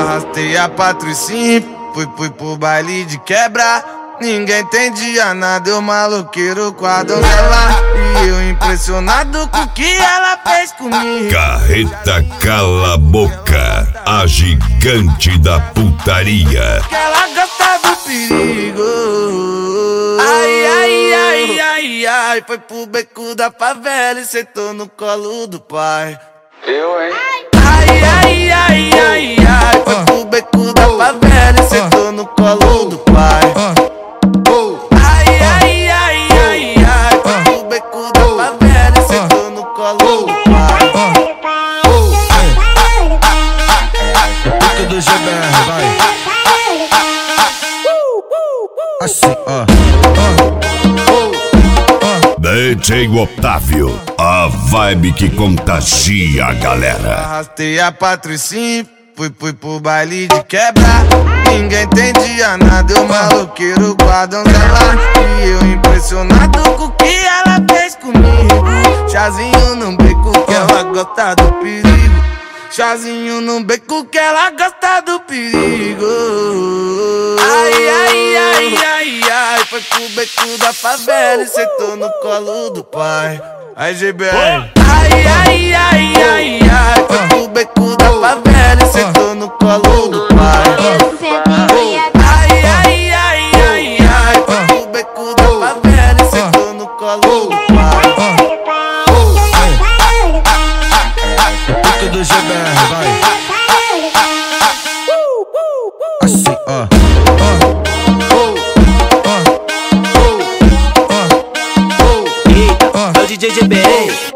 Arrastei a Patricinha, fui pro baile de quebra. Ninguém entendia nada, eu maloqueiro com a donzela. E eu impressionado com o que ela fez comigo. Carreta Cala a Boca, a gigante da putaria. Que ela gosta do perigo. Ai, ai, ai, ai, ai. Foi pro beco da favela e sentou no colo do pai. Eu, hein? Ai, ai, ai, ai, ai. Foi pro beco da favela e sentou no colo do pai. Ai, ai, ai, ai, ai. Foi pro beco da favela e sentou no colo do pai. Pique do GBR, vai. Assim, DJ Otávio, a vibe que contagia a galera. Arrastei a Patricinha, fui pro baile de quebra. Ninguém entendia nada, eu maloqueiro com a donzela. E eu impressionado com o que ela fez comigo. Chazinho no beco que ela gosta do perigo. Chazinho no beco que ela gosta do perigo. Ai, ai, ai, ai, ai. Foi pro beco da favela e sentou no colo do pai. Aí, GBR. Ai, ai, ai, ai, ai. Foi pro beco da favela e sentou no colo do pai. Ai, ai, ai, ai, ai. Foi pro beco da favela e sentou no colo do pai. pique do GBR, vai. Assim, É o DJ GBR.